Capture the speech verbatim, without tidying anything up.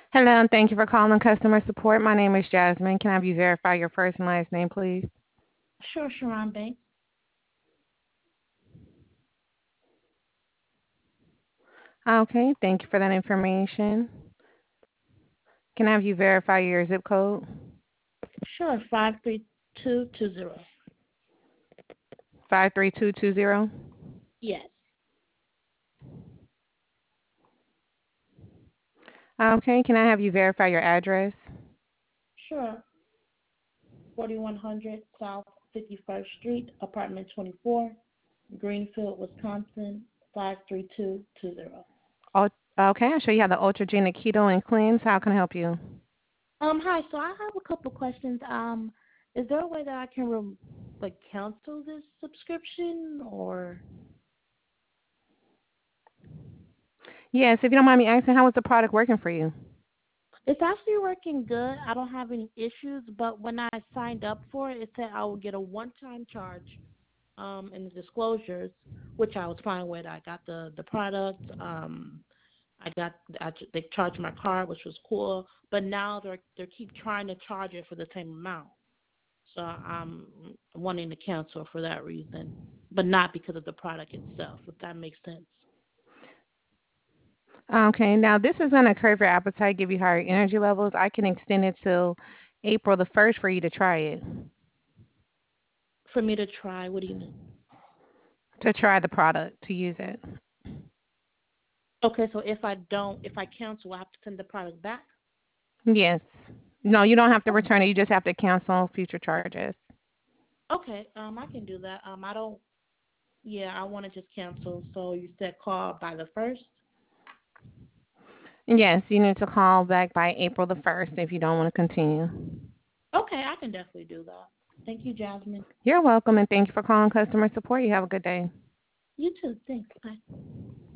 Hello, and thank you for calling customer support. My name is Jasmine. Can I have you verify your first and last name, please? Sure, Sharon Banks. Okay, thank you for that information. Can I have you verify your zip code? Sure, five three two two zero. five three two two zero. Yes. Okay, can I have you verify your address? Sure, forty-one hundred South fifty-first Street, apartment twenty-four, Greenfield, Wisconsin, five three two two zero. Oh, okay, I'll show you how the Ultragenic Keto and Cleanse. How can I help you? Um, hi. So I have a couple questions. Um, is there a way that I can re- like cancel this subscription, or Yes, if you don't mind me asking, how is the product working for you? it's actually working good. I don't have any issues, but when I signed up for it, it said I would get a one-time charge um, in the disclosures, which I was fine with. I got the the product. Um, I got I, they charged my card, which was cool. But now they're they keep trying to charge it for the same amount. So I'm wanting to cancel for that reason, but not because of the product itself. If that makes sense. Okay, now this is going to curb your appetite, give you higher energy levels. I can extend it till April the first for you to try it, For me to try, what do you mean? to try the product, to use it. Okay, so if I don't, if I cancel, I have to send the product back. Yes. No, you don't have to Oh, return it. You just have to cancel future charges. okay, um, I can do that. Um, I don't. Yeah, I want to just cancel. So you said call by the first. Yes, you need to call back by April the first if you don't want to continue. Okay, I can definitely do that. Thank you, Jasmine. You're welcome, and thank you for calling customer support. You have a good day. You too. Thanks. Bye.